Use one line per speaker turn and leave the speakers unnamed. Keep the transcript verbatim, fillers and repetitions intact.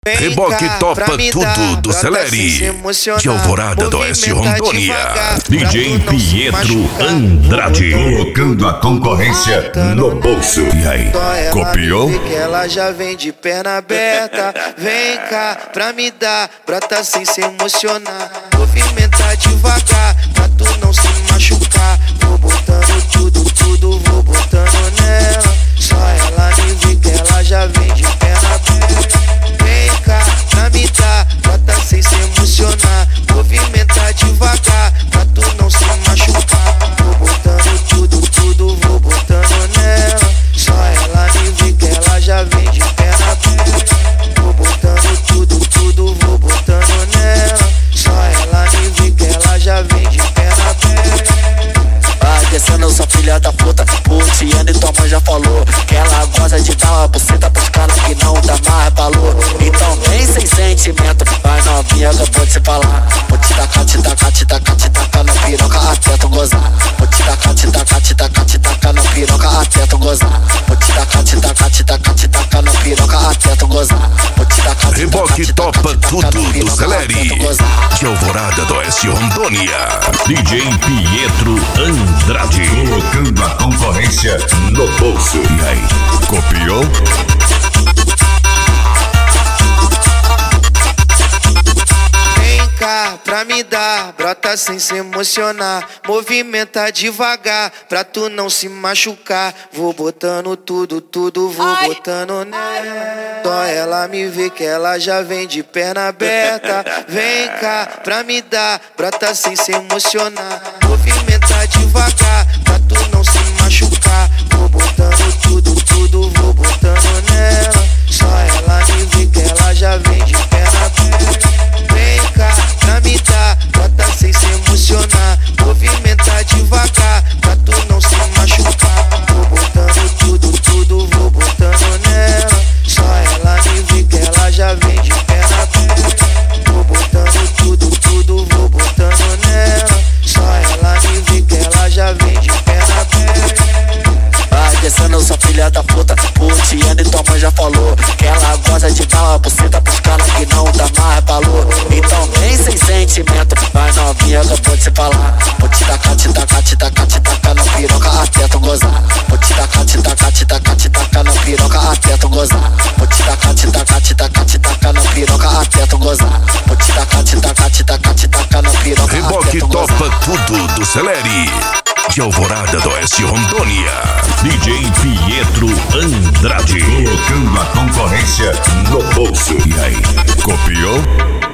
Reboque topa tudo do Celeri, de Alvorada do Oeste, Rondônia. D J Pietro Andrade,
colocando a concorrência no bolso.
E aí, copiou?
Que ela já vem de perna aberta. Vem cá pra me dar, brota sem se emocionar. Movimenta devagar, pra tu não se machucar. Vou botando tudo, tudo, vou botando nela. Só ela me vê que ela já vem de perna aberta. Vem cá pra me dar, brota sem se emocionar. Movimenta devagar, pra tu não se machucar. Vou botando tudo, tudo, vou botando nela. Só ela me vê que ela já vem de perna aberta. Vou botando tudo, tudo, vou botando nela. Só ela me vê que ela já vem de perna aberta.
Vai descendo, sua filha da puta, putiana e tua mãe já falou que ela gosta de dar uma buceta pros caras que não dá mais valor. Então vem sem sentimento, vai novinha que eu vou te falar. Vou te tacar, te tacar, te tacar, te tacar na piroca até tu gozar. Vou te tacar, te tacar, te tacar, te tacar na piroca até tu gozar. Vou te tacar, te tacar, te tacar, te tacar na piroca até tu gozar. Vou te tacar, te
Reboque topa tudo do Celeri, de Alvorada do Oeste, Rondônia. D J Pietro Andrade,
colocando a concorrência no bolso.
E aí, copiou?
Vem cá pra me dar, brota sem se emocionar. Movimenta devagar, pra tu não se machucar. Vou botando tudo, tudo, vou ai, botando nela. Só ela me vê que ela já vem de perna aberta. Vem cá pra me dar, brota sem se emocionar. Movimenta devagar, pra tu não se machucar. Vou botando tudo, tudo, vou botando nela. Só ela me vê que ela já vem de perna aberta. Vem cá pra me dar, brota sem se emocionar. Movimenta devagar, pra tu não se machucar. Vou botando tudo, tudo, vou botando nela. Só ela me vê que ela já vem de perna aberta. Vou botando tudo, tudo, vou botando nela. Só ela me vê que ela já vem de perna aberta.
Vai descendo, sua filha da puta, putiana e tua mãe já falou que ela gosta de dar uma buceta pros caras que não dá mais valor. Então vem sem sentimento, vai novinha que eu vou te falar. Vou te tacar, te tacar, te tacar, te tacar na piroca até tu gozar. Vou te tacar, te tacar, te tacar, te tacar na piroca até tu gozar. Vou te tacar, te tacar, te tacar, te tacar na piroca até tu gozar. Vou te tacar, te tacar, te tacar, te tacar na piroca até tu gozar.
Reboque topa tudo do Celeri, de Alvorada do Oeste, Rondônia. D J Pietro Andrade,
colocando a concorrência no bolso.
E aí, copiou?